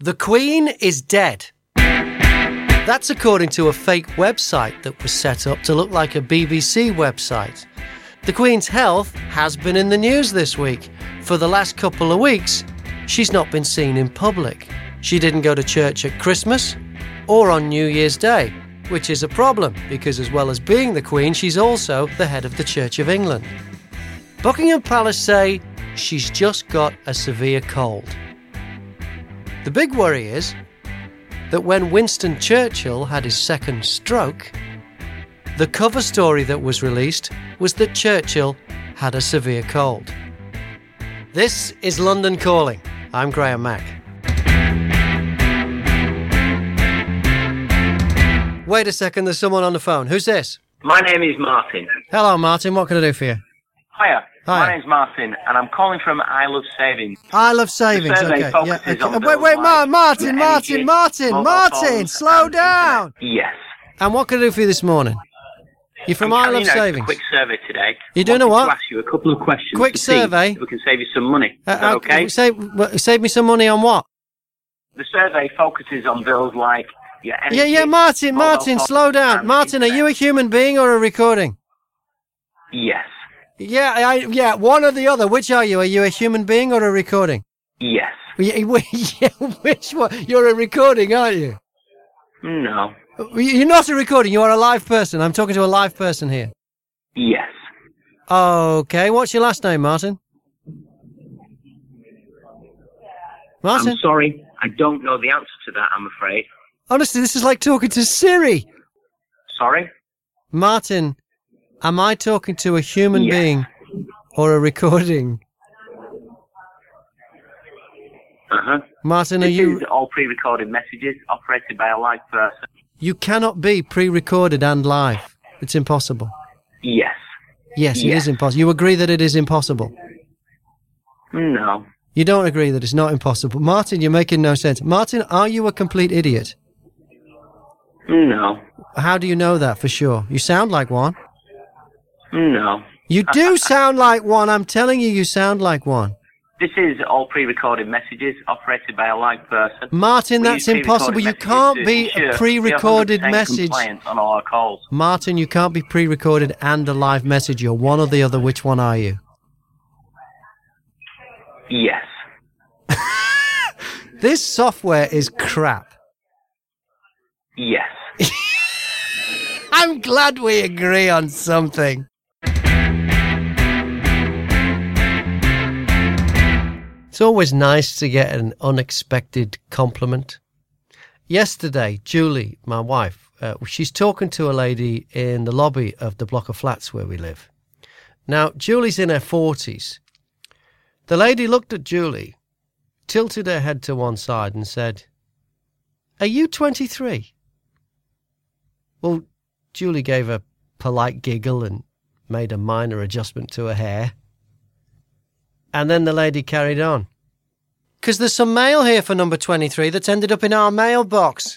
The Queen is dead. That's according to a fake website that was set up to look like a BBC website. The Queen's health has been in the news this week. For the last couple of weeks, she's not been seen in public. She didn't go to church at Christmas or on New Year's Day, which is a problem because as well as being the Queen, she's also the head of the Church of England. Buckingham Palace say she's just got a severe cold. The big worry is that when Winston Churchill had his second stroke, the cover story that was released was that Churchill had a severe cold. This is London Calling. I'm Graham Mack. Wait a second, there's someone on the phone. Who's this? My name is Martin. Hello, Martin. What can I do for you? Hiya. Hi. My name's Martin, and I'm calling from I Love Savings. I Love Savings, The survey okay. focuses on Wait, bills like Martin, your energy, mobile phones, slow and down. internet. Yes. And what can I do for you this morning? You're from I Love carrying out Savings. A quick survey today. You're doing a Wanted what? To ask you a couple of questions. Quick to see survey? if we can save you some money. Is that okay? Save me some money on what? The survey focuses on bills like your energy. Yeah, Martin, mobile phones, slow down. and Martin, are internet. you a human being or a recording? Yes. Yeah, one or the other. Which are you? Are you a human being or a recording? Yes. Yeah, which one? You're a recording, aren't you? No. You're not a recording. You are a live person. I'm talking to a live person here. Yes. Okay. What's your last name, Martin? Martin? I'm sorry. I don't know the answer to that, I'm afraid. Honestly, this is like talking to Siri. Sorry? Martin, am I talking to a human Yes. being or a recording? Uh-huh. Martin, are This you... is all pre-recorded messages operated by a live person. You cannot be pre-recorded and live. It's impossible. Yes. Yes, it Yes. is impossible. You agree that it is impossible? No. You don't agree that it's not impossible. Martin, you're making no sense. Martin, are you a complete idiot? No. How do you know that for sure? You sound like one. No. You do sound like one. I'm telling you, you sound like one. This is all pre-recorded messages operated by a live person. Martin, We that's use impossible. You pre-recorded can't messages be to ensure a pre-recorded we have 100% message. compliance on all our calls. Martin, you can't be pre-recorded and a live message. You're one or the other. Which one are you? Yes. This software is crap. Yes. I'm glad we agree on something. It's always nice to get an unexpected compliment. Yesterday, Julie, my wife, she's talking to a lady in the lobby of the block of flats where we live. Now, Julie's in her 40s. The lady looked at Julie, tilted her head to one side and said, "Are you 23? Well, Julie gave a polite giggle and made a minor adjustment to her hair. And then the lady carried on. "'Cause there's some mail here for number 23 that's ended up in our mailbox."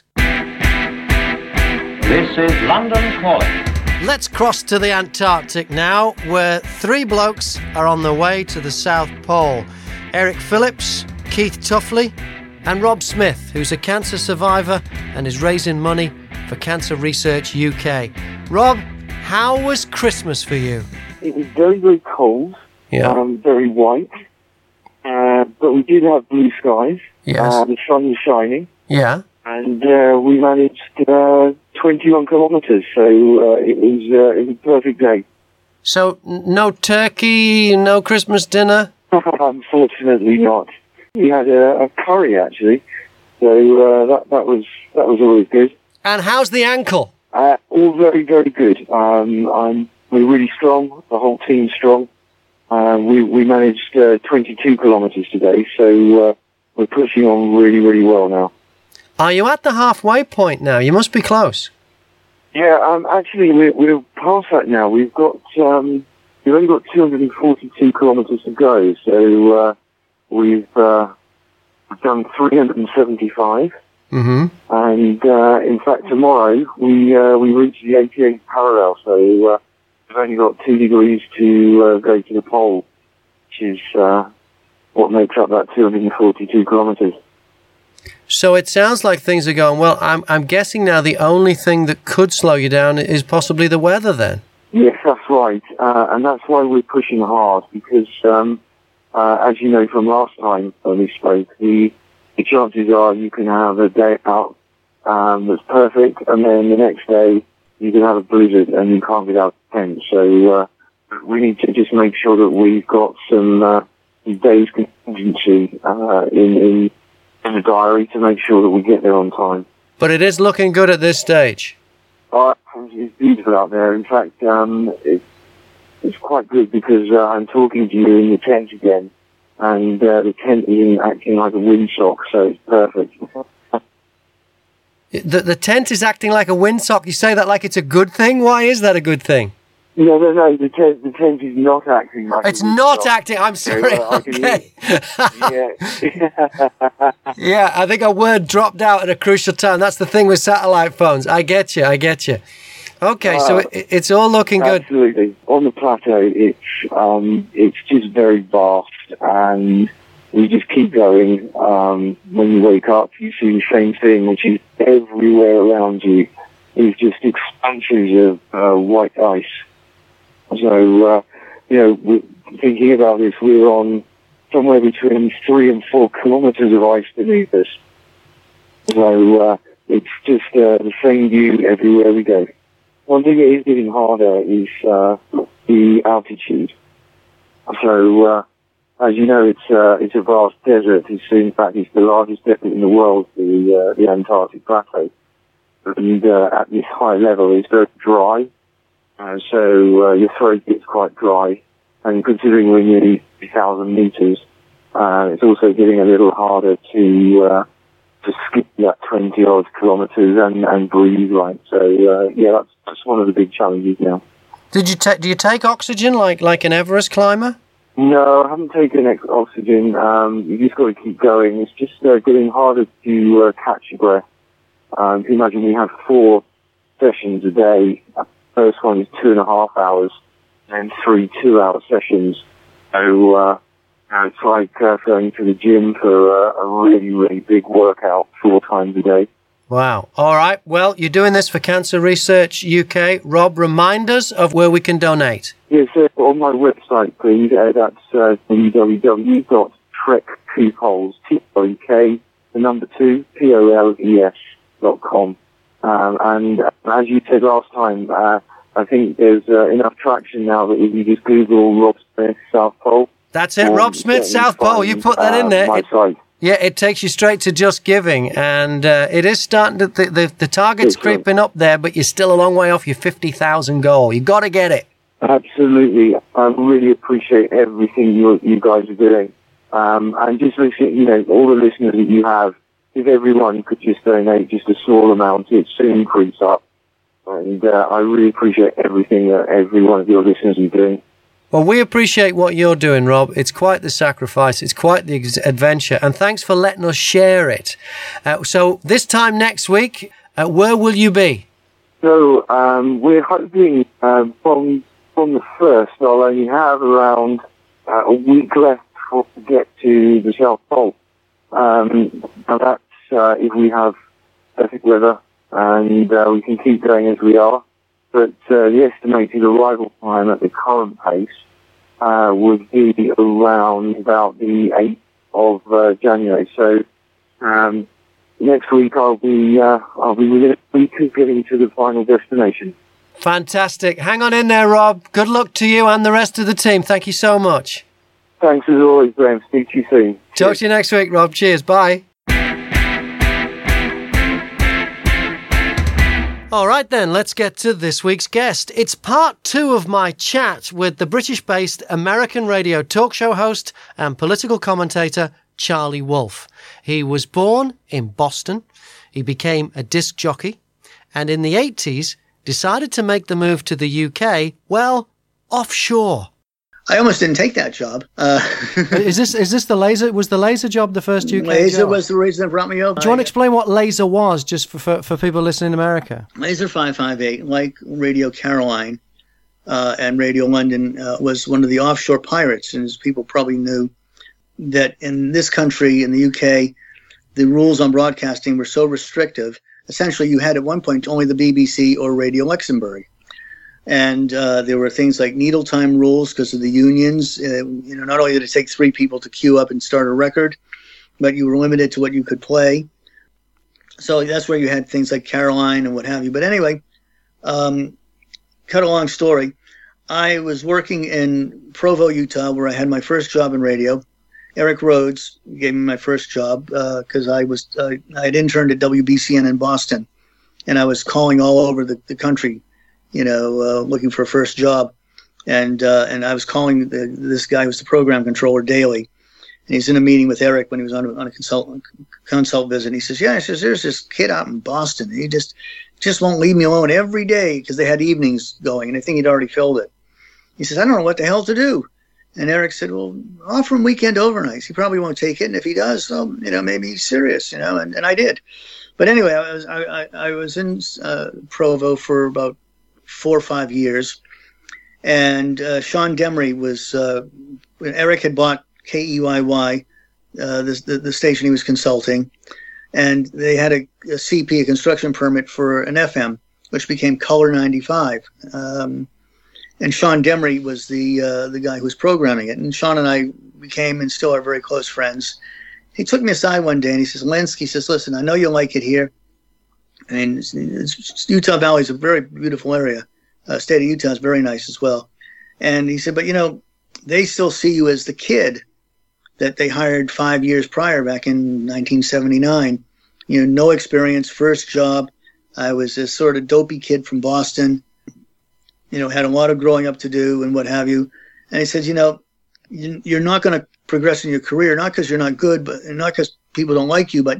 This is London Calling. Let's cross to the Antarctic now, where three blokes are on their way to the South Pole. Eric Phillips, Keith Tuffley, and Rob Smith, who's a cancer survivor and is raising money for Cancer Research UK. Rob, how was Christmas for you? It was very, very cold. Very white. But we did have blue skies. Yes. The sun was shining. Yeah. And we managed 21 kilometres, so it was a perfect day. So, no turkey, no Christmas dinner? Unfortunately not. We had a curry, actually, so that was always good. And how's the ankle? All very, very good. We're really strong. The whole team's strong. We managed 22 kilometres today, so we're pushing on really, really well now. Are you at the halfway point now? You must be close. Yeah, actually, we're past that now. We've only got 242 kilometres to go, so we've done 375. Mm-hmm. And in fact, tomorrow we reach the 88th parallel, so we've only got 2 degrees to go to the pole, which is what makes up that 242 kilometres. So it sounds like things are going well. I'm guessing now the only thing that could slow you down is possibly the weather then. Yes, that's right. And that's why we're pushing hard, because as you know from last time when we spoke, the chances are you can have a day out that's perfect, and then the next day you can have a blizzard and you can't get out of the tent. So we need to just make sure that we've got some days contingency in the diary to make sure that we get there on time. But it is looking good at this stage. It's beautiful out there. In fact, it's quite good because I'm talking to you in the tent again, and the tent isn't acting like a windsock, so it's perfect. The tent is acting like a windsock. You say that like it's a good thing? Why is that a good thing? No, the tent is not acting like it's not acting. I'm sorry. Okay. Yeah, I think a word dropped out at a crucial time. That's the thing with satellite phones. I get you. Okay, so it's all looking good. Absolutely. On the plateau, it's just very vast, and we just keep going. When you wake up, you see the same thing, which is everywhere around you is just expanses of white ice. So, we're thinking about this. We're on somewhere between 3 and 4 kilometers of ice beneath us. So it's just the same view everywhere we go. One thing that is getting harder is the altitude. So, as you know, it's a vast desert. In fact, it's the largest desert in the world, the Antarctic Plateau. And at this high level, it's very dry. So your throat gets quite dry, and considering we're nearly 3,000 meters, it's also getting a little harder to skip that 20-odd kilometers and breathe right. So that's one of the big challenges now. Do you take oxygen like an Everest climber? No, I haven't taken oxygen. You just got to keep going. It's just getting harder to catch your breath. If you imagine we have 4 sessions a day. First one is 2.5 hours, and 3 2-hour sessions. So it's like going to the gym for a really, really big workout 4 times a day. Wow. All right. Well, you're doing this for Cancer Research UK. Rob, remind us of where we can donate. Yes, on my website, please. That's www.trekkpoles, TREK2POLES.com. And as you said last time, I think there's enough traction now that if you just Google Rob Smith South Pole. That's it, Rob Smith South Pole. You put that in there. It takes you straight to Just Giving, and it is starting to, the target's creeping up there, but you're still a long way off your 50,000 goal. You've got to get it. Absolutely. I really appreciate everything you guys are doing. And just listen, all the listeners that you have, if everyone could just donate just a small amount, it'd soon creeps up. And I really appreciate everything that every one of your listeners are doing. Well, we appreciate what you're doing, Rob. It's quite the sacrifice. It's quite the adventure. And thanks for letting us share it. So this time next week, where will you be? So we're hoping from the 1st, I'll only have around a week left to get to the South Pole. And that's if we have perfect weather and we can keep going as we are. But the estimated arrival time at the current pace would be around about the 8th of January. So next week I'll be within a week of getting to the final destination. Fantastic. Hang on in there, Rob. Good luck to you and the rest of the team. Thank you so much. Thanks as always, Graham. Speak to you soon. Talk to you next week, Rob. Cheers. Bye. All right, then, let's get to this week's guest. It's part 2 of my chat with the British-based American radio talk show host and political commentator Charlie Wolf. He was born in Boston. He became a disc jockey, and in the 80s decided to make the move to the UK, well, offshore. I almost didn't take that job. Is this the laser? Was the laser job the first UK Laser job? was the reason that brought me over. Do you want to explain what laser was, just for people listening in America? Laser 558, like Radio Caroline and Radio London, was one of the offshore pirates. And as people probably knew, that in this country, in the UK, the rules on broadcasting were so restrictive. Essentially, you had at one point only the BBC or Radio Luxembourg. And there were things like needle time rules because of the unions. Not only did it take 3 people to queue up and start a record, but you were limited to what you could play. So that's where you had things like Caroline and what have you. But anyway, cut a long story. I was working in Provo, Utah, where I had my first job in radio. Eric Rhodes gave me my first job because I had interned at WBCN in Boston, and I was calling all over the country, looking for a first job, and I was calling this guy who was the program controller daily, and he's in a meeting with Eric when he was on a consult visit. And he says, there's this kid out in Boston. And he just won't leave me alone every day because they had evenings going, and I think he'd already filled it. He says, I don't know what the hell to do. And Eric said, well, offer him weekend overnights. He probably won't take it. And if he does, well, maybe he's serious, and I did. But anyway, I was in Provo for about 4 or 5 years. And Sean Demery was, Eric had bought KEYY, the station he was consulting. And they had a CP, a construction permit for an FM, which became Color 95. And Sean Demery was the guy who was programming it. And Sean and I became and still are very close friends. He took me aside one day and he says, Lensk, he says, listen, I know you like it here. I mean, Utah Valley is a very beautiful area. State of Utah is very nice as well. And he said, but, they still see you as the kid that they hired 5 years prior back in 1979. No experience, first job. I was this sort of dopey kid from Boston. Had a lot of growing up to do and what have you. And he says, you're not going to progress in your career, not because you're not good, but not because people don't like you, but,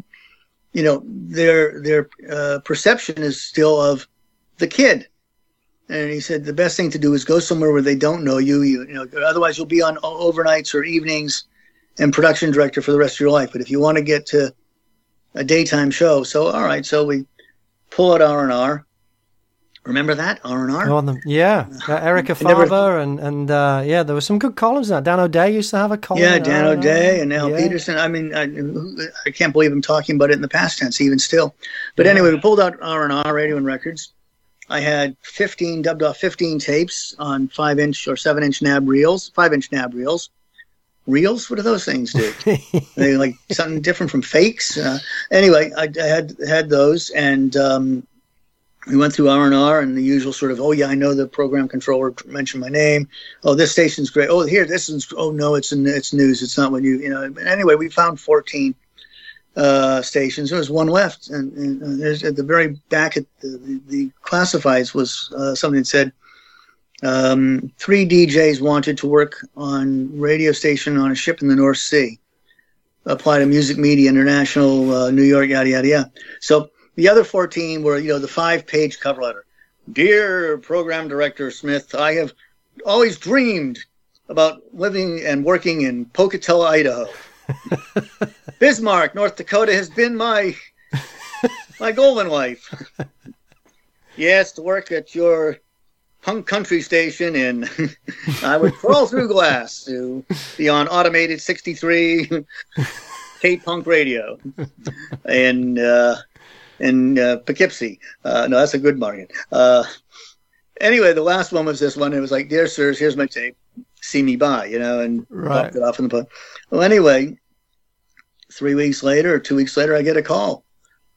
their perception is still of the kid. And he said, the best thing to do is go somewhere where they don't know you. Otherwise you'll be on overnights or evenings and production director for the rest of your life. But if you want to get to a daytime show, so all right, so we pull out R&R. Remember that R&R? Erica Farber and there were some good columns now. Dan O'Day used to have a column. Yeah, Dan O'Day and Al Peterson. I mean, I can't believe I'm talking about it in the past tense, even still. But anyway, we pulled out R&R, Radio and Records. I had 15 tapes on 5-inch or 7-inch NAB reels, 5-inch NAB reels. Reels? What do those things do? They like something different from fakes? Anyway, I had those, and we went through R&R and the usual sort of, I know the program controller mentioned my name. Oh, this station's great. Oh, here, this is, no, it's news. It's not when But anyway, we found 14 stations. There was one left. And there's at the very back at the classifieds was something that said 3 DJs wanted to work on radio station on a ship in the North Sea. Apply to Music Media International, New York, yada, yada, yada. So the other 14 were, the 5-page cover letter. Dear Program Director Smith, I have always dreamed about living and working in Pocatello, Idaho. Bismarck, North Dakota has been my golden life. Yes, to work at your punk country station, and I would crawl through glass to be on automated 63 K-punk radio. And Poughkeepsie. No, that's a good market. Anyway, the last one was this one. It was like, dear sirs, here's my tape. See me by, and dropped it off in the post. Well, anyway, 3 weeks later or 2 weeks later, I get a call.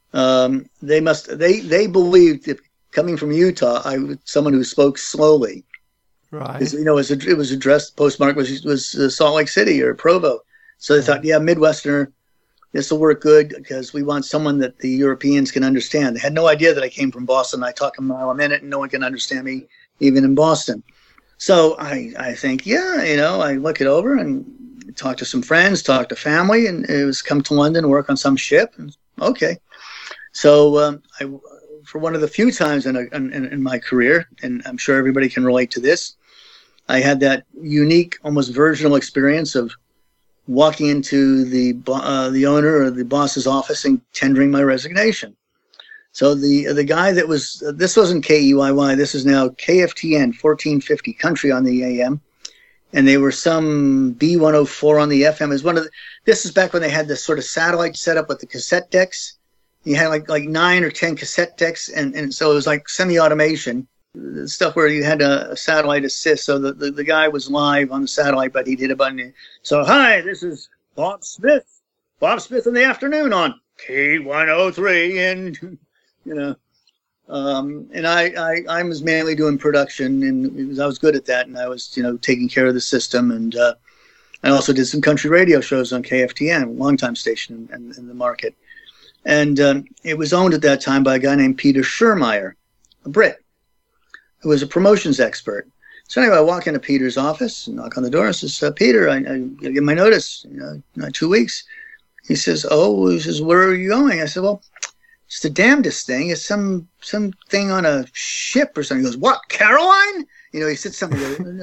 They believed that coming from Utah, I was someone who spoke slowly. Right. It was addressed, postmark was Salt Lake City or Provo. So they thought, Midwesterner, this will work good because we want someone that the Europeans can understand. They had no idea that I came from Boston. I talk a mile a minute and no one can understand me even in Boston. So I think, I look it over and talk to some friends, talk to family, and it was come to London, work on some ship. And, okay. So for one of the few times in my career, and I'm sure everybody can relate to this, I had that unique, almost virginal experience of walking into the owner or the boss's office and tendering my resignation. So the guy that was, this wasn't KEYY, this is now KFTN 1450 Country on the AM. and they were some B104 on the FM. This is back when they had this sort of satellite setup with the cassette decks. You had like 9 or 10 cassette decks, and so it was like semi-automation stuff where you had a satellite assist. So the guy was live on the satellite, but he did a button. So, hi, this is Bob Smith. Bob Smith in the afternoon on K103, and and I was mainly doing production, and I was good at that, and I was taking care of the system, and I also did some country radio shows on KFTN, a longtime station in the market, and it was owned at that time by a guy named Peter Schurmeyer, a Brit, who was a promotions expert. So anyway, I walk into Peter's office and knock on the door and says, Peter, I get my notice, 2 weeks. He says, where are you going? I said, well, it's the damnedest thing. It's some thing on a ship or something. He goes, what, Caroline? He said something.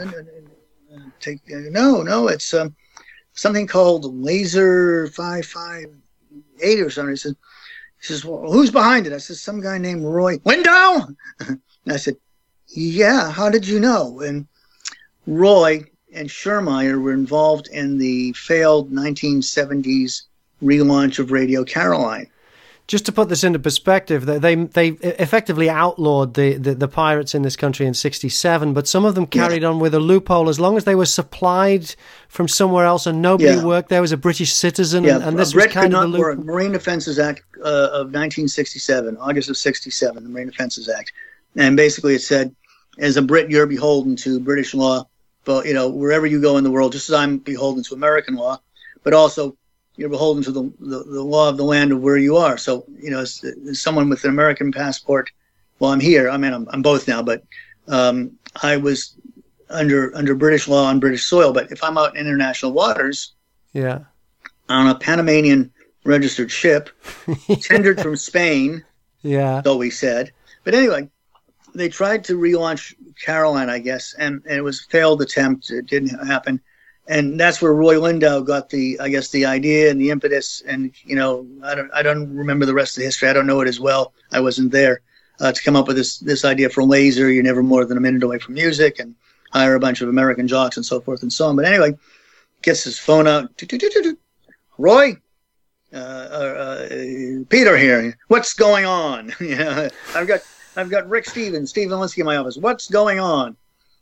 No, it's something called Laser 558 or something. He says, well, who's behind it? I said, some guy named Roy Window. And I said, yeah, how did you know? And Roy and Schurmeyer were involved in the failed 1970s relaunch of Radio Caroline. Just to put this into perspective, they effectively outlawed the pirates in this country in '67, but some of them carried on with a loophole as long as they were supplied from somewhere else and nobody worked there, was a British citizen, and this was kind of the loophole. Marine Defenses Act of 1967, August of '67, the Marine Defenses Act, and basically it said, as a Brit, you're beholden to British law, but wherever you go in the world, just as I'm beholden to American law, but also you're beholden to the law of the land of where you are. So, as someone with an American passport, well, I'm here. I mean, I'm both now, but I was under British law on British soil. But if I'm out in international waters, on a Panamanian registered ship, tendered from Spain, so we said. But anyway, they tried to relaunch Caroline, I guess, and it was a failed attempt. It didn't happen. And that's where Roy Lindau got the idea and the impetus. And, I don't remember the rest of the history. I don't know it as well. I wasn't there to come up with this idea for Laser. You're never more than a minute away from music, and hire a bunch of American jocks and so forth and so on. But anyway, gets his phone out. Roy, Peter here. What's going on? I've got Rick Stevens, Steve Valinsky in my office. What's going on?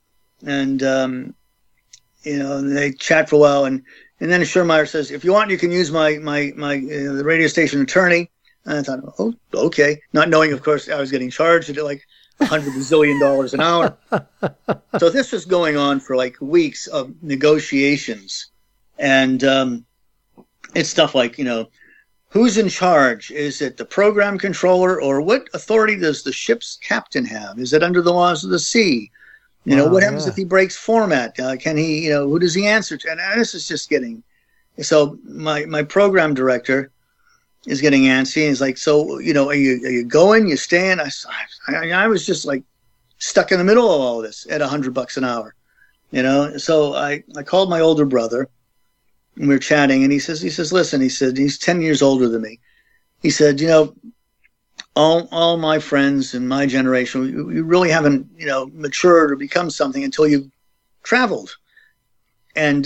And and they chat for a while, and then Schurmeyer says, if you want, you can use my the radio station attorney. And I thought, oh, okay. Not knowing, of course, I was getting charged at like $100 bazillion an hour. So this was going on for like weeks of negotiations. And it's stuff like, who's in charge? Is it the program controller, or what authority does the ship's captain have? Is it under the laws of the sea? What happens if he breaks format? Can he, who does he answer to? And this is just getting, so my program director is getting antsy, and he's like, so, are you going, you staying? I was just like stuck in the middle of all this at $100 an hour, So I called my older brother, and we were chatting, and he says, listen, he said, he's 10 years older than me. He said, all my friends in my generation, you really haven't, matured or become something until you've traveled. And,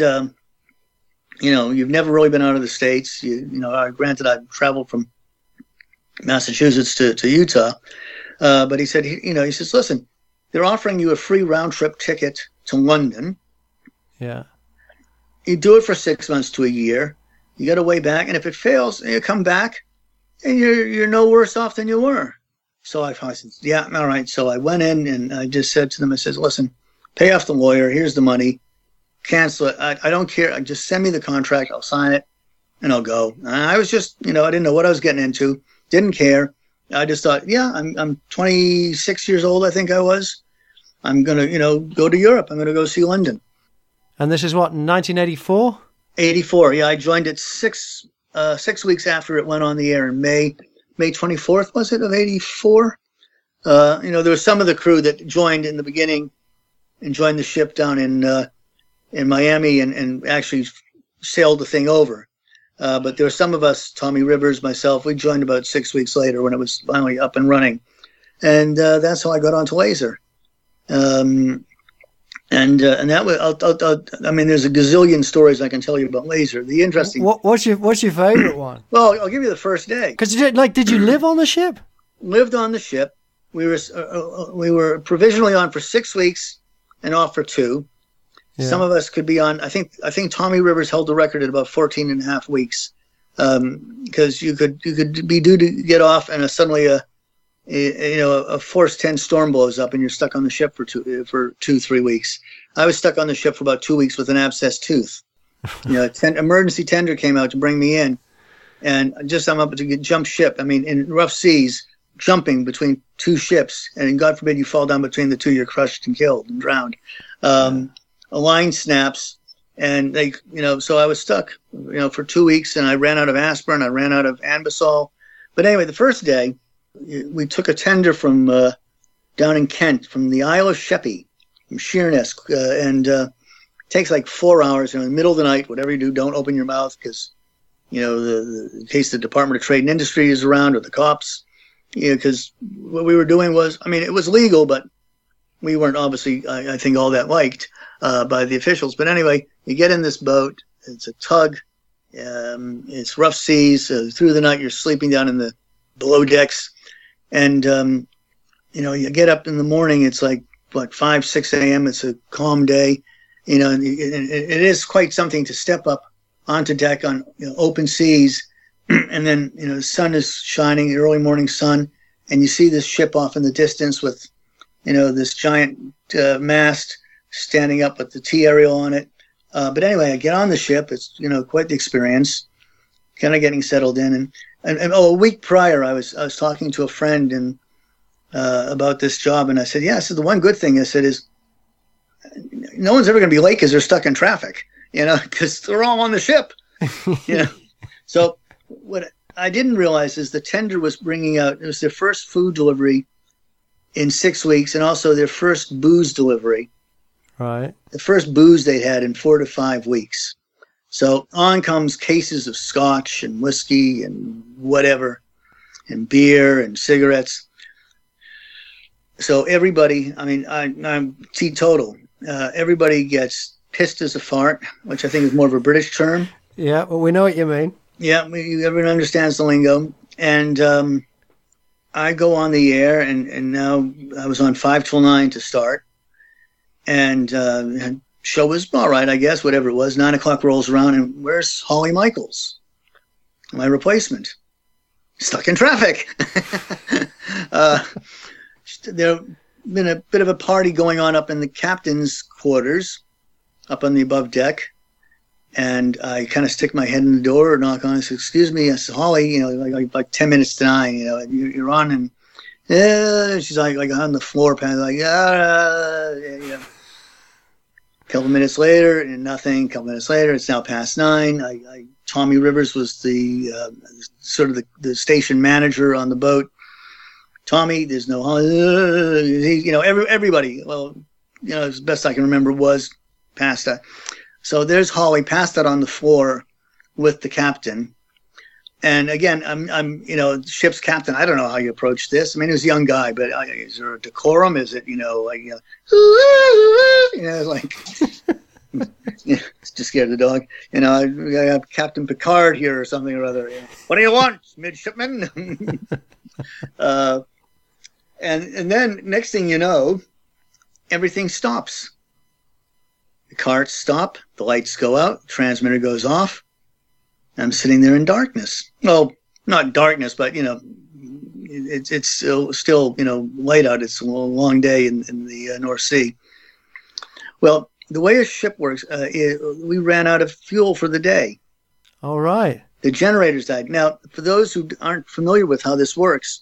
you've never really been out of the States. Granted, I've traveled from Massachusetts to Utah. But he said, he says, listen, they're offering you a free round trip ticket to London. Yeah. You do it for 6 months to a year. You got to way back. And if it fails, you come back. And you're no worse off than you were. So I said, yeah, all right. So I went in and I just said to them, I said, listen, pay off the lawyer. Here's the money. Cancel it. I don't care. Just send me the contract. I'll sign it and I'll go. And I was just, I didn't know what I was getting into. Didn't care. I just thought, yeah, I'm 26 years old, I think I was. I'm going to, go to Europe. I'm going to go see London. And this is what, 1984? 84. Yeah, I joined it 6 weeks after it went on the air in May 24th, was it, of 84? There was some of the crew that joined in the beginning and joined the ship down in Miami and actually sailed the thing over. But there were some of us, Tommy Rivers, myself, we joined about 6 weeks later when it was finally up and running. And that's how I got onto Laser. And that was, I mean, there's a gazillion stories I can tell you about Laser. The interesting. What's your favorite one? Well, I'll give you the first day. Because did you live on the ship? Lived on the ship. We were provisionally on for 6 weeks and off for 2. Yeah. Some of us could be on. I think Tommy Rivers held the record at about 14 and a half weeks, because you could be due to get off, and suddenly a Force 10 storm blows up and you're stuck on the ship for 2-3 weeks. I was stuck on the ship for about 2 weeks with an abscessed tooth. Emergency tender came out to bring me in, and I'm up to jump ship. I mean, in rough seas, jumping between 2 ships, and God forbid you fall down between the 2, you're crushed and killed and drowned. A line snaps, and so I was stuck, for 2 weeks, and I ran out of aspirin, I ran out of Anbesol. But anyway, the first day, we took a tender from down in Kent, from the Isle of Sheppey, from Sheerness, and it takes like 4 hours. In the middle of the night, whatever you do, don't open your mouth, because in case the Department of Trade and Industry is around, or the cops. Because what we were doing was, I mean, it was legal, but we weren't obviously, I think, all that liked by the officials. But anyway, you get in this boat. It's a tug. It's rough seas. Through the night, you're sleeping down in the below decks. And, you get up in the morning, it's like, 5, 6 a.m. It's a calm day. And it is quite something to step up onto deck on open seas. And then, the sun is shining, the early morning sun, and you see this ship off in the distance with, this giant mast standing up with the T-aerial on it. But anyway, I get on the ship. It's, quite the experience, kind of getting settled in. And a week prior, I was talking to a friend about this job, and I said, yeah, so the one good thing I said is no one's ever going to be late because they're stuck in traffic, because they're all on the ship, So what I didn't realize is the tender was bringing out, it was their first food delivery in 6 weeks, and also their first booze delivery. Right. The first booze they'd had in 4 to 5 weeks. So on comes cases of scotch and whiskey and whatever, and beer and cigarettes. So everybody, I mean, I'm teetotal. Everybody gets pissed as a fart, which I think is more of a British term. Yeah, well, we know what you mean. Yeah, everyone understands the lingo. And I go on the air, and now I was on 5 till 9 to start. And show was all right, I guess, whatever it was. 9 o'clock rolls around, and where's Holly Michaels, my replacement? Stuck in traffic. There been a bit of a party going on up in the captain's quarters, up on the above deck. And I kind of stick my head in the door or knock on it. I said, excuse me. I said, Holly, like 10 minutes to 9, you're on. And she's like on the floor, like, yeah. Couple minutes later, and nothing. Couple minutes later, it's now past 9. Tommy Rivers was the sort of the station manager on the boat. Tommy, there's no Holly. Everybody. Well, as best I can remember was past that. So there's Holly, passed out on the floor with the captain. And again, I'm ship's captain. I don't know how you approach this. I mean, he was a young guy, but is there a decorum? Is it, just scared the dog. I have Captain Picard here or something or other. What do you want, midshipman? And then next thing you know, everything stops. The carts stop, the lights go out, the transmitter goes off. I'm sitting there in darkness. Well, not darkness, but it's still light out. It's a long day in the North Sea. Well, the way a ship works, we ran out of fuel for the day. All right. The generators died. Now, for those who aren't familiar with how this works,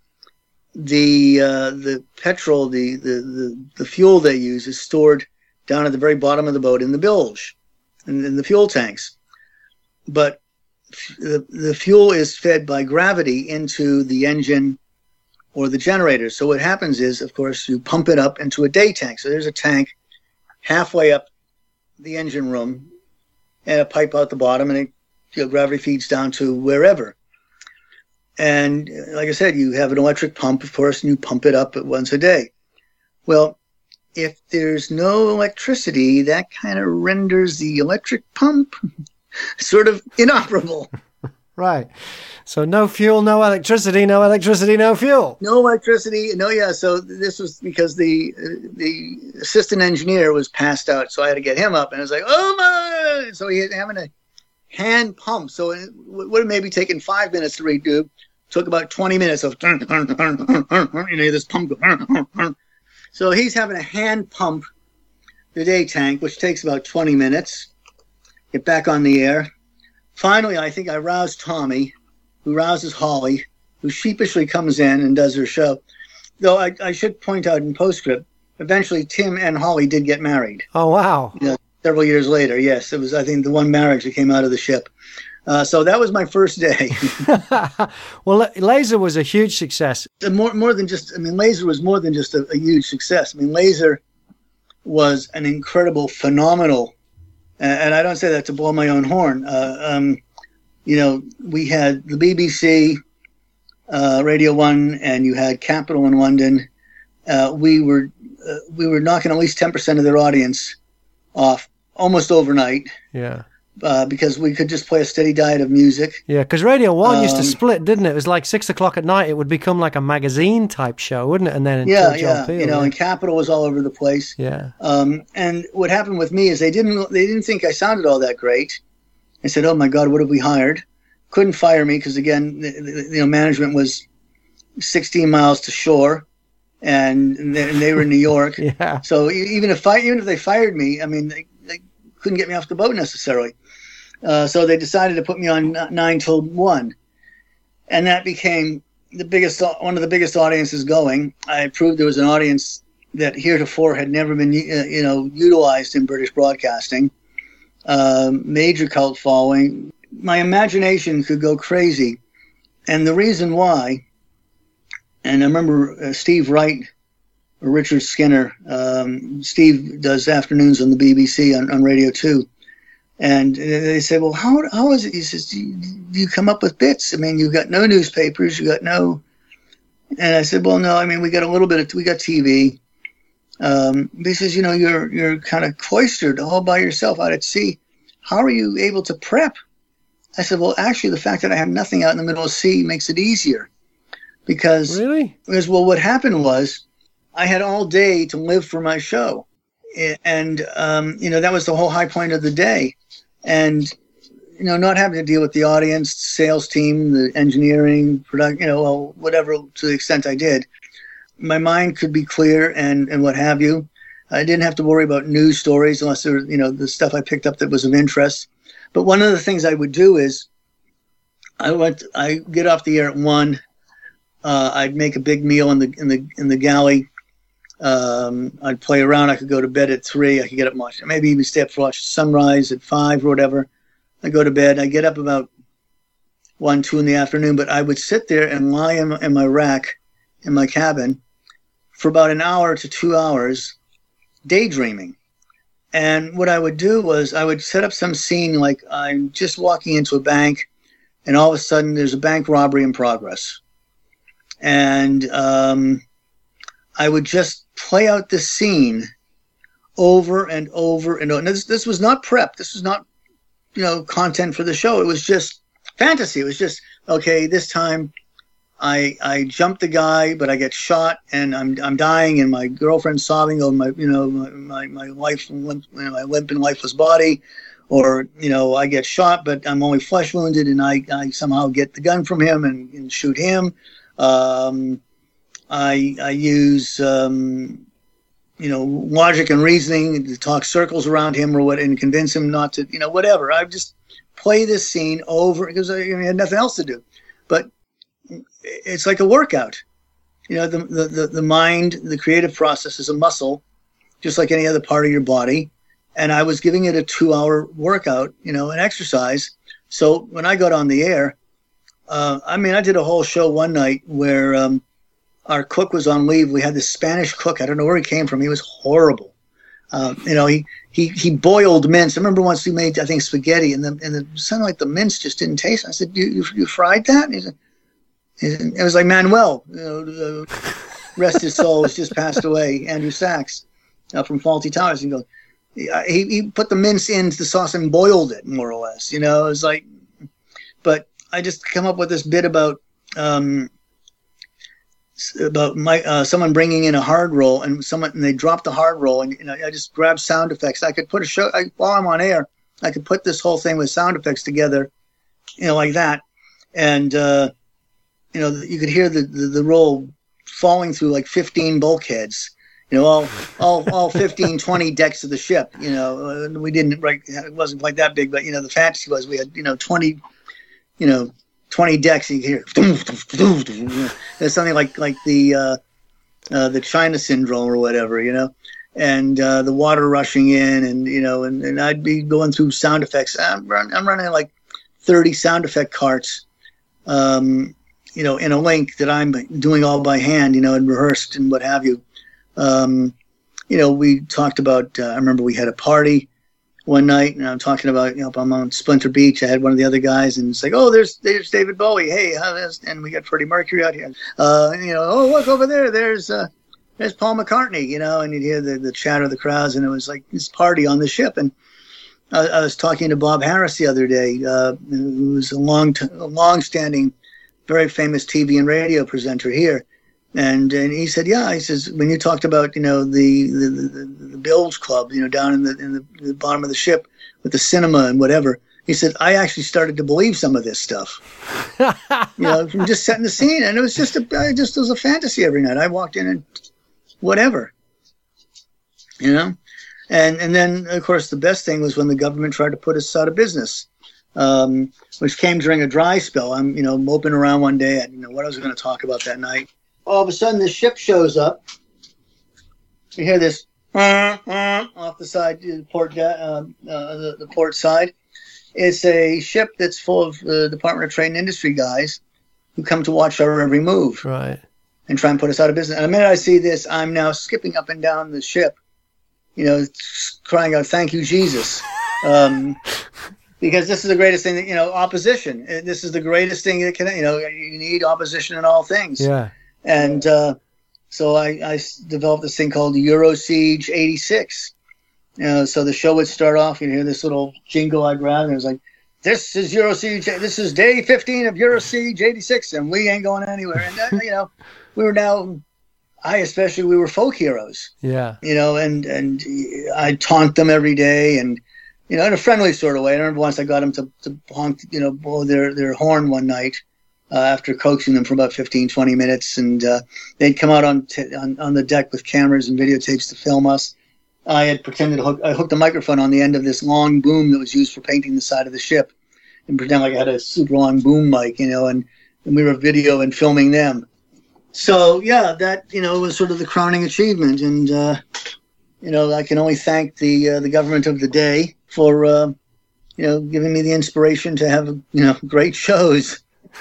the petrol, the fuel they use is stored down at the very bottom of the boat in the bilge, in the fuel tanks. But the fuel is fed by gravity into the engine or the generator. So what happens is, of course, you pump it up into a day tank. So there's a tank halfway up the engine room and a pipe out the bottom, and gravity feeds down to wherever. And like I said, you have an electric pump, of course, and you pump it up at once a day. Well, if there's no electricity, that kind of renders the electric pump sort of inoperable. Right. So no fuel, no electricity, no electricity, no fuel. No electricity, so this was because the assistant engineer was passed out, so I had to get him up, and I was like, oh my! So he had having a hand pump, so it would have maybe taken 5 minutes to redo. Took about 20 minutes of this pump. So he's having a hand pump the day tank, which takes about 20 minutes. Get back on the air. Finally, I think I roused Tommy, who rouses Holly, who sheepishly comes in and does her show. Though I should point out in postscript, eventually Tim and Holly did get married. Oh, wow. Several years later, yes. It was, I think, the one marriage that came out of the ship. So that was my first day. Well, Laser was a huge success. More than just, Laser was more than just a huge success. Laser was an incredible, phenomenal, and I don't say that to blow my own horn. We had the BBC, Radio 1, and you had Capital in London. We were knocking at least 10% of their audience off almost overnight. Yeah. Because we could just play a steady diet of music. Yeah, because Radio 1 used to split, didn't it? It was like 6 o'clock at night. It would become like a magazine type show, wouldn't it? And then John Peel, and Capital was all over the place. Yeah. And what happened with me is they didn't think I sounded all that great. I said, "Oh my God, what have we hired?" Couldn't fire me because again, management was 16 miles to shore, and they were in New York. Yeah. So even if they fired me, they couldn't get me off the boat necessarily. So they decided to put me on 9 till 1. And that became one of the biggest audiences going. I proved there was an audience that heretofore had never been, utilized in British broadcasting. Major cult following. My imagination could go crazy. And the reason why, and I remember Steve Wright, or Richard Skinner, Steve does afternoons on the BBC on Radio 2. And they said, well, how is it? He says, do you come up with bits? You've got no newspapers, you got no. And I said, well, no, we got a little bit we got TV. He says, you're kind of cloistered all by yourself out at sea. How are you able to prep? I said, well, actually, the fact that I have nothing out in the middle of the sea makes it easier. Because what happened was I had all day to live for my show. And, that was the whole high point of the day. And, not having to deal with the audience, sales team, the engineering, production, whatever, to the extent I did, my mind could be clear and what have you. I didn't have to worry about news stories unless there was, the stuff I picked up that was of interest. But one of the things I would do is I get off the air at 1. I'd make a big meal in the galley. I'd play around. I could go to bed at 3. I could get up much, maybe even stay up for watch sunrise at 5 or whatever. I go to bed. I get up about 1, 2 in the afternoon, but I would sit there and lie in my rack in my cabin for about an hour to 2 hours, daydreaming. And what I would do was I would set up some scene like I'm just walking into a bank, and all of a sudden there's a bank robbery in progress, and I would just play out this scene over and over and over. And this was not prep. This was not, content for the show. It was just fantasy. It was just, okay, this time I jumped the guy, but I get shot and I'm dying, and my girlfriend's sobbing over my life, my limp and lifeless body. Or, I get shot, but I'm only flesh wounded, and I somehow get the gun from him and shoot him. I use, logic and reasoning to talk circles around him and convince him not to, whatever. I just play this scene over because I had nothing else to do. But it's like a workout. The mind, the creative process is a muscle, just like any other part of your body. And I was giving it a 2-hour workout, an exercise. So when I got on the air, I did a whole show one night where our cook was on leave. We had this Spanish cook. I don't know where he came from. He was horrible. He boiled mince. I remember once we made, I think, spaghetti, and it sounded like the mince just didn't taste. I said, you fried that? And he said, it was like Manuel, rest his soul, has just passed away, Andrew Sachs. from Faulty Towers. He goes, he put the mince into the sauce and boiled it, more or less. You know, it's like, but I just come up with this bit about someone bringing in a hard roll, and they drop the hard roll, and I just grab sound effects. I could put while I'm on air, I could put this whole thing with sound effects together, like that, and you could hear the roll falling through like 15 bulkheads. All 15, 20 decks of the ship. We didn't it wasn't quite that big, but the fantasy was we had 20 decks. You could hear there's something like the China syndrome or whatever, and the water rushing in, and I'd be going through sound effects. I'm running like 30 sound effect carts, in a link that I'm doing all by hand, and rehearsed and what have you. We talked about, I remember we had a party one night, and I'm talking about, I'm on Splinter Beach. I had one of the other guys, and it's like, oh, there's David Bowie. Hey, and we got Freddie Mercury out here. Oh, look over there. There's Paul McCartney, and you'd hear the chatter of the crowds, and it was like this party on the ship. And I was talking to Bob Harris the other day, who was a long-standing, very famous TV and radio presenter here. And he said, he says, when you talked about, the Bilge Club, down in the bottom of the ship with the cinema and whatever, he said, I actually started to believe some of this stuff, from just setting the scene. And it was just it was a fantasy every night. I walked in and whatever, and then, of course, the best thing was when the government tried to put us out of business, which came during a dry spell. I'm, moping around one day. I didn't know what I was going to talk about that night. All of a sudden, this ship shows up. You hear this off the side, the port side. It's a ship that's full of the Department of Trade and Industry guys who come to watch our every move, right, and try and put us out of business. And the minute I see this, I'm now skipping up and down the ship, crying out, "Thank you, Jesus." Because this is the greatest thing that, opposition. This is the greatest thing that can, you need opposition in all things. Yeah. And so I developed this thing called Eurosiege 86. So the show would start off, you'd hear this little jingle I grabbed, and it was like, this is Eurosiege, this is day 15 of Eurosiege 86, and we ain't going anywhere. And, we were now, we were folk heroes. Yeah. And I taunt them every day, and, in a friendly sort of way. I remember once I got them to honk, blow their horn one night. After coaxing them for about 15, 20 minutes, and they'd come out on the deck with cameras and videotapes to film us. I had pretended I hooked a microphone on the end of this long boom that was used for painting the side of the ship, and pretend like I had a super long boom mic, and we were video and filming them. So that was sort of the crowning achievement, and I can only thank the government of the day for giving me the inspiration to have great shows.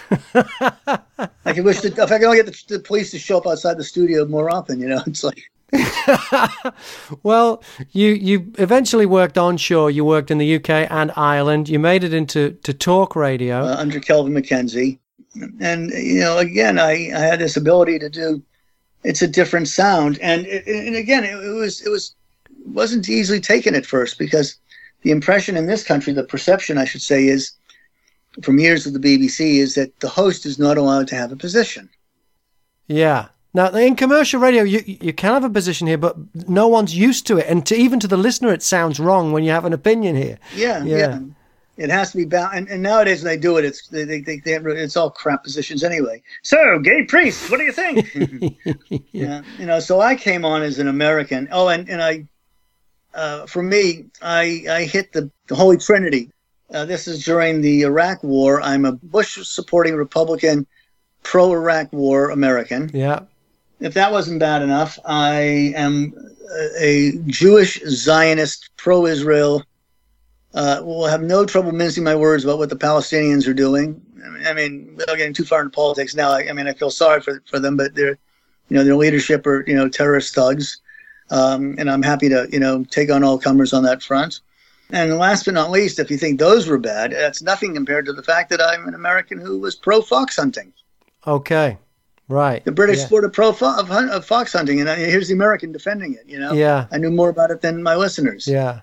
I could wish if I could only get the police to show up outside the studio more often, it's like. Well, you eventually worked onshore. You worked in the UK and Ireland. You made it into talk radio under Kelvin McKenzie, and again, I had this ability to do. It's a different sound, and again, it wasn't easily taken at first, because the impression in this country, the perception, I should say, is, from years of the BBC, is that the host is not allowed to have a position. Yeah. Now, in commercial radio, you can have a position here, but no one's used to it. And even to the listener, it sounds wrong when you have an opinion here. Yeah. It has to be bound. And nowadays, when they do it, it's all crap positions anyway. So, gay priests, what do you think? Yeah. So I came on as an American. Oh, and I, for me, I hit the Holy Trinity. This is during the Iraq War. I'm a Bush-supporting Republican, pro-Iraq War American. Yeah. If that wasn't bad enough, I am a Jewish Zionist, pro-Israel. Will have no trouble mincing my words about what the Palestinians are doing. I mean, without getting too far into politics now, I feel sorry for them, but their leadership are, terrorist thugs. And I'm happy to, take on all comers on that front. And last but not least, if you think those were bad, that's nothing compared to the fact that I'm an American who was pro-fox hunting. Okay. Right. The British sport of fox hunting, and here's the American defending it. Yeah. I knew more about it than my listeners. Yeah.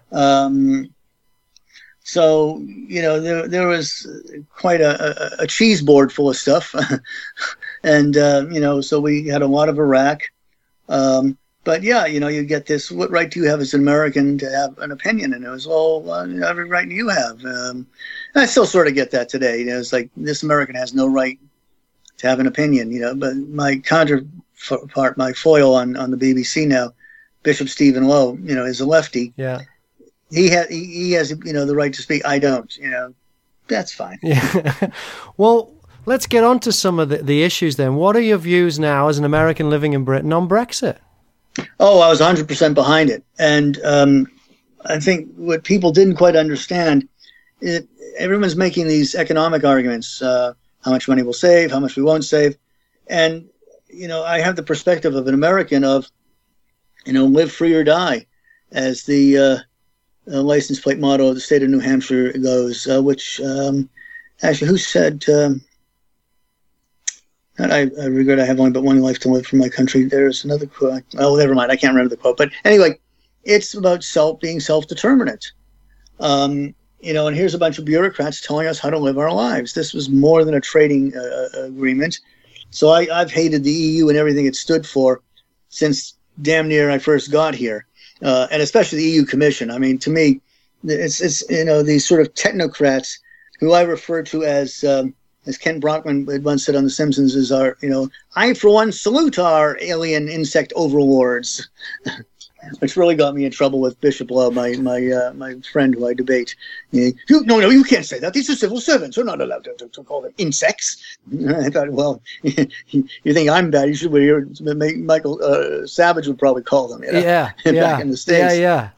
So there was quite a cheese board full of stuff, and so we had a lot of Iraq. But yeah, you get this. What right do you have as an American to have an opinion? And it was every right you have. I still sort of get that today. It's like this American has no right to have an opinion. But my counterpart, my foil on the BBC now, Bishop Stephen Lowe, is a lefty. Yeah. He has the right to speak. I don't. That's fine. Yeah. Well, let's get on to some of the issues then. What are your views now as an American living in Britain on Brexit? Oh, I was 100% behind it. And I think what people didn't quite understand, everyone's making these economic arguments, how much money we'll save, how much we won't save. And, I have the perspective of an American of, live free or die, as the license plate motto of the state of New Hampshire goes, which actually, who said... I regret I have only but one life to live for my country. There's another quote. Oh, never mind. I can't remember the quote. But anyway, it's about being self-determinate. And here's a bunch of bureaucrats telling us how to live our lives. This was more than a trading agreement. So I've hated the EU and everything it stood for since damn near I first got here, and especially the EU Commission. I mean, to me, it's these sort of technocrats who I refer to as Ken Brockman once said on The Simpsons, is our, I for one salute our alien insect overlords, which really got me in trouble with Bishop Lowe, my friend who I debate. No, you can't say that. These are civil servants. We're not allowed to call them insects. I thought, well, you think I'm bad? You should hear Michael Savage would probably call them. Yeah, back in the States. Yeah.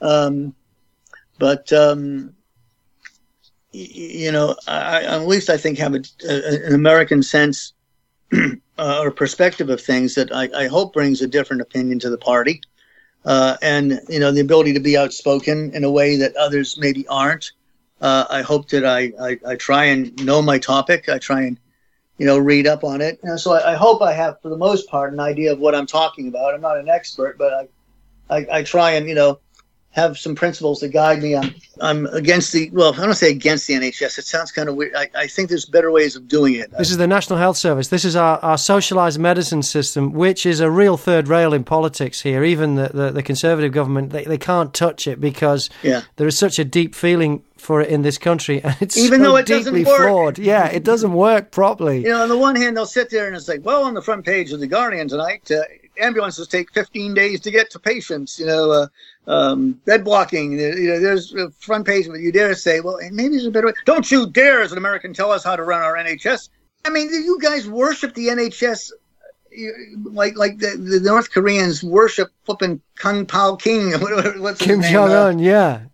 I at least I think have an American sense or perspective of things that I hope brings a different opinion to the party, and the ability to be outspoken in a way that others maybe aren't. I hope that I try and know my topic. I try and read up on it. So I hope I have, for the most part, an idea of what I'm talking about. I'm not an expert, but I try and have some principles that guide me. I'm against I don't say against the NHS. It sounds kind of weird. I think there's better ways of doing it. This is the National Health Service. This is our socialised medicine system, which is a real third rail in politics here. Even the Conservative government, they can't touch it because there is such a deep feeling for it in this country, and it's even though it deeply doesn't work. flawed. Yeah, it doesn't work properly. On the one hand, they'll sit there and it's like, well, on the front page of The Guardian tonight, ambulances take 15 days to get to patients. Bed blocking. There's a front page where you dare say, well, maybe there's a better way. Don't you dare, as an American, tell us how to run our NHS. I mean, you guys worship the NHS like the North Koreans worship flipping Kung Pao King. What's his Kim name? Jong-un, yeah.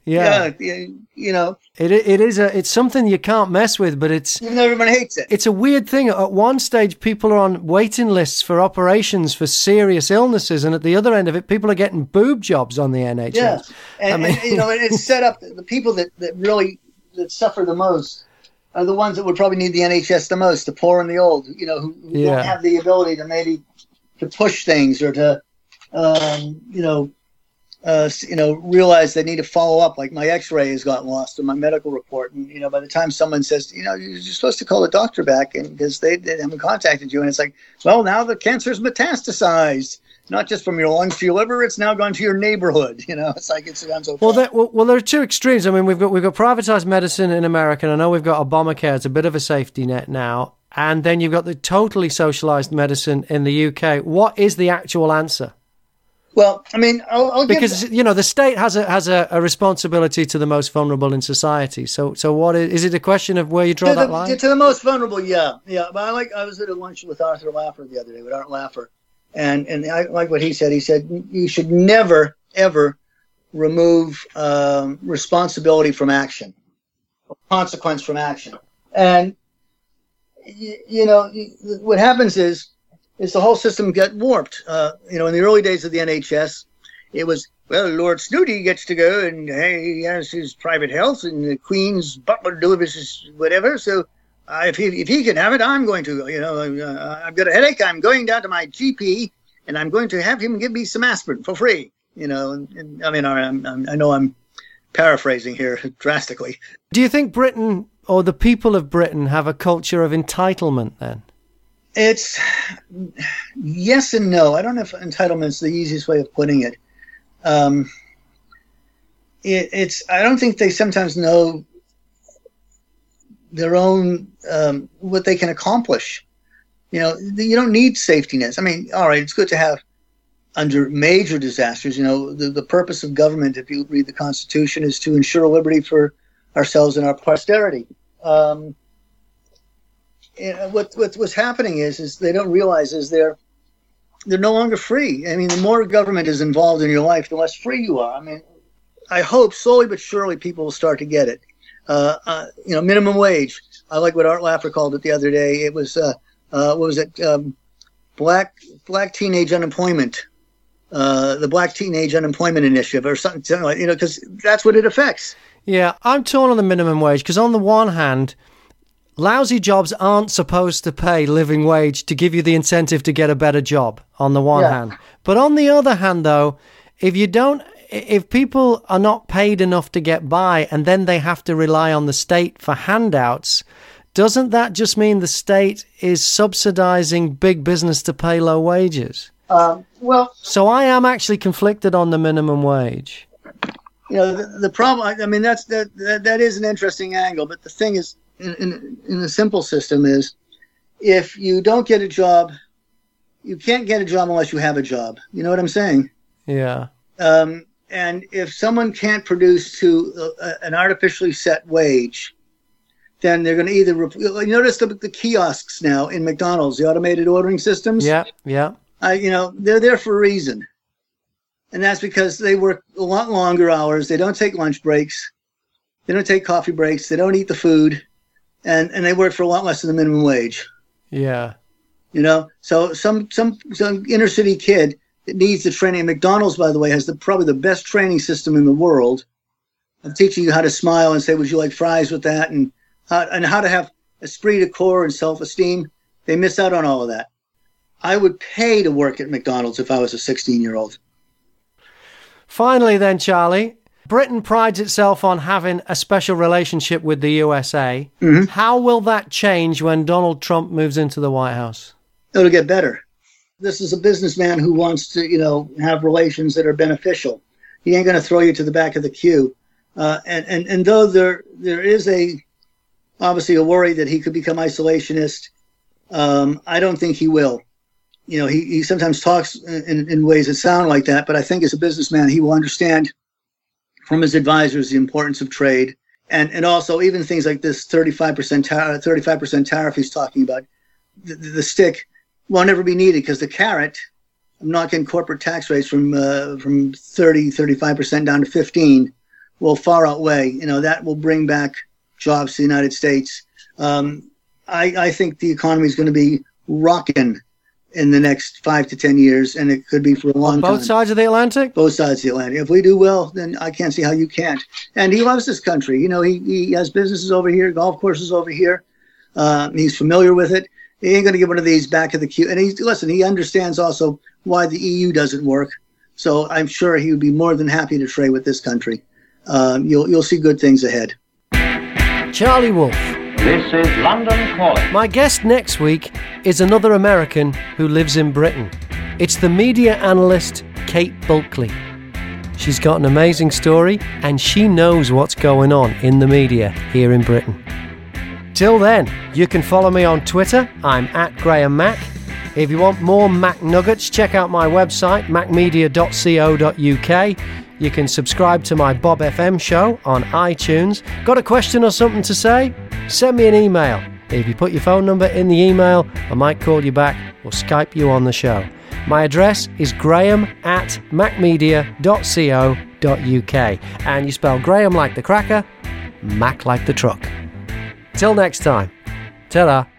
It's something you can't mess with, but even though everyone hates it. It's a weird thing. At one stage, people are on waiting lists for operations for serious illnesses, and at the other end of it, people are getting boob jobs on the NHS. Yeah, and it's set up. The people that really suffer the most are the ones that would probably need the NHS the most, the poor and the old, who don't have the ability to maybe to push things or to, realize they need to follow up. Like my X-ray has got lost or my medical report, and by the time someone says, you're supposed to call the doctor back, and because they haven't contacted you, and it's like, well, now the cancer's metastasized. Not just from your lungs to your liver, it's now gone to your neighborhood. It's like it's gone so far. Well, there are two extremes. I mean, we've got privatized medicine in America, and I know we've got Obamacare. It's a bit of a safety net now. And then you've got the totally socialized medicine in the UK. What is the actual answer? Well, I mean, because the state has a responsibility to the most vulnerable in society. So what is it? A question of where you draw that line? To the most vulnerable, yeah. But I was at a lunch with Arthur Laffer the other day, with Art Laffer. And I like what he said. He said, you should never, ever remove responsibility from action, or consequence from action. And, what happens is the whole system get warped. In the early days of the NHS, it was, well, Lord Snooty gets to go and, hey, he has his private health and the Queen's butler delivers his whatever. So if he can have it, I'm going to. I've got a headache. I'm going down to my GP, and I'm going to have him give me some aspirin for free. And I mean, I know I'm paraphrasing here drastically. Do you think Britain or the people of Britain have a culture of entitlement then? It's yes and no. I don't know if entitlement's the easiest way of putting it. I don't think they sometimes know their own what they can accomplish. You don't need safety nets. I mean, all right, it's good to have under major disasters. The purpose of government, if you read the Constitution, is to ensure liberty for ourselves and our posterity. What's happening is they don't realize is they're no longer free. I mean, the more government is involved in your life, the less free you are. I mean, I hope slowly but surely people will start to get it. Minimum wage. I like what Art Laffer called it the other day. It was what was it? Black teenage unemployment. The Black Teenage Unemployment Initiative or something like, because that's what it affects. Yeah, I'm torn on the minimum wage because on the one hand, lousy jobs aren't supposed to pay living wage to give you the incentive to get a better job on the one hand. But on the other hand, though, if people are not paid enough to get by and then they have to rely on the state for handouts, doesn't that just mean the state is subsidizing big business to pay low wages? So I am actually conflicted on the minimum wage. The problem, I mean, that is an interesting angle, but the thing is, in the simple system is, if you don't get a job, you can't get a job unless you have a job. You know what I'm saying? Yeah. And if someone can't produce to an artificially set wage, then they're going to either you notice the kiosks now in McDonald's, the automated ordering systems. Yeah. They're there for a reason, and that's because they work a lot longer hours. They don't take lunch breaks, they don't take coffee breaks, they don't eat the food, and they work for a lot less than the minimum wage. Yeah. So some inner city kid that needs the training. McDonald's, by the way, has probably the best training system in the world of teaching you how to smile and say, "Would you like fries with that?" and how to have esprit de corps and self-esteem. They miss out on all of that. I would pay to work at McDonald's if I was a 16-year-old. Finally then, Charlie, Britain prides itself on having a special relationship with the USA. Mm-hmm. How will that change when Donald Trump moves into the White House? It'll get better. This is a businessman who wants to, have relations that are beneficial. He ain't going to throw you to the back of the queue. And though there is obviously a worry that he could become isolationist, I don't think he will. He sometimes talks in ways that sound like that, but I think as a businessman, he will understand from his advisors the importance of trade. And also even things like this 35% tariff he's talking about, the stick won't ever be needed because the carrot, I'm knocking corporate tax rates from 35% down to 15, will far outweigh. That will bring back jobs to the United States. I think the economy is going to be rocking in the next 5 to 10 years, and it could be for a long time. Both sides of the Atlantic? Both sides of the Atlantic. If we do well, then I can't see how you can't. And he loves this country. He has businesses over here, golf courses over here. He's familiar with it. He ain't going to get one of these back of the queue. And he understands also why the EU doesn't work. So I'm sure he would be more than happy to trade with this country. You'll see good things ahead. Charlie Wolf. This is London Calling. My guest next week is another American who lives in Britain. It's the media analyst Kate Bulkley. She's got an amazing story and she knows what's going on in the media here in Britain. Till then, you can follow me on Twitter. I'm @GrahamMac. If you want more Mac nuggets, check out my website, macmedia.co.uk. You can subscribe to my Bob FM show on iTunes. Got a question or something to say? Send me an email. If you put your phone number in the email, I might call you back or Skype you on the show. My address is graham@macmedia.co.uk. And you spell Graham like the cracker, Mac like the truck. Till next time. Ta-da.